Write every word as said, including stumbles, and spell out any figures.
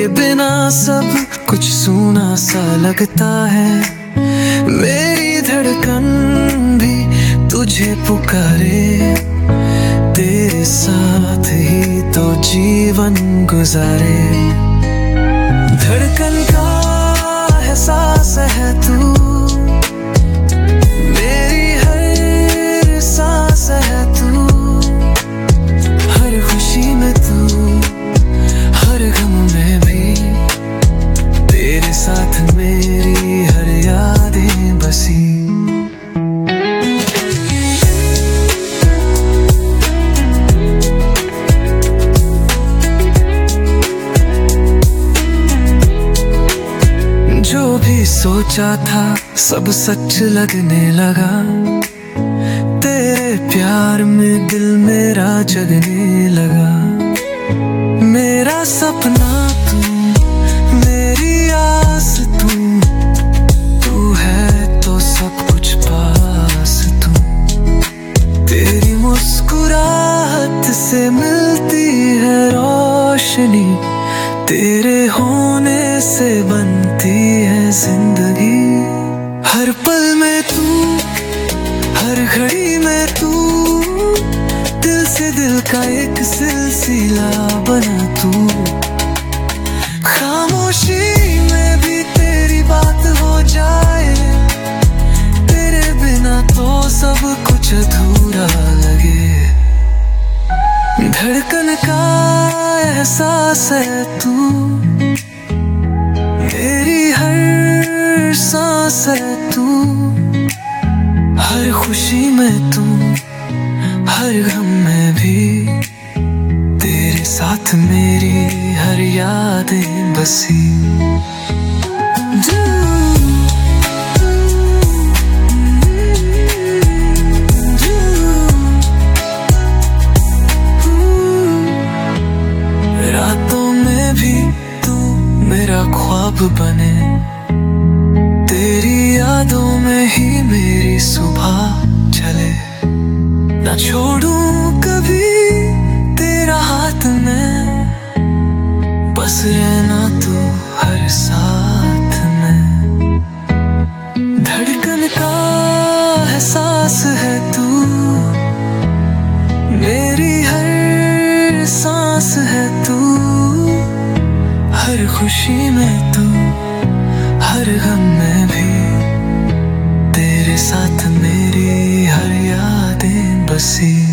बिना सब कुछ सूना सा लगता है। मेरी धड़कन भी तुझे पुकारे, तेरे साथ ही तो जीवन गुजारे। धड़कन का एहसास है तू, मेरी हर सांस है तू, हर खुशी में तू, हर गम में भी तेरे साथ मेरी हर यादें बसी। जो भी सोचा था सब सच लगने लगा, तेरे प्यार में दिल मेरा जगने लगा। मेरा सपना तू, मेरी आस तू, तू है तो सब कुछ पास तू। तेरी मुस्कुराहट से मिलती है रोशनी, तेरे होने से बनती है जिंदगी। हर पल में तू, हर घड़ी में तू, दिल से दिल का एक सिलसिला बना तू। खामोशी में भी तेरी बात हो जाए, तेरे बिना तो सब कुछ अधूरा लगे। धड़कन का एहसास है तू, मेरी हर सांस है तू, हर खुशी में तू, हर गम में भी तेरे साथ मेरी हर यादें बसी। रातों में भी तू मेरा ख्वाब बने, तेरी यादों में ही मेरी सुबह चले। ना छोड़ूं कभी तेरा हाथ में, बस रहना तू हर साथ में। धड़कन का एहसास है तू, मेरी हर सांस है तू, हर खुशी में तू, हर गम में भी तेरे साथ मेरी हर यादें बसी।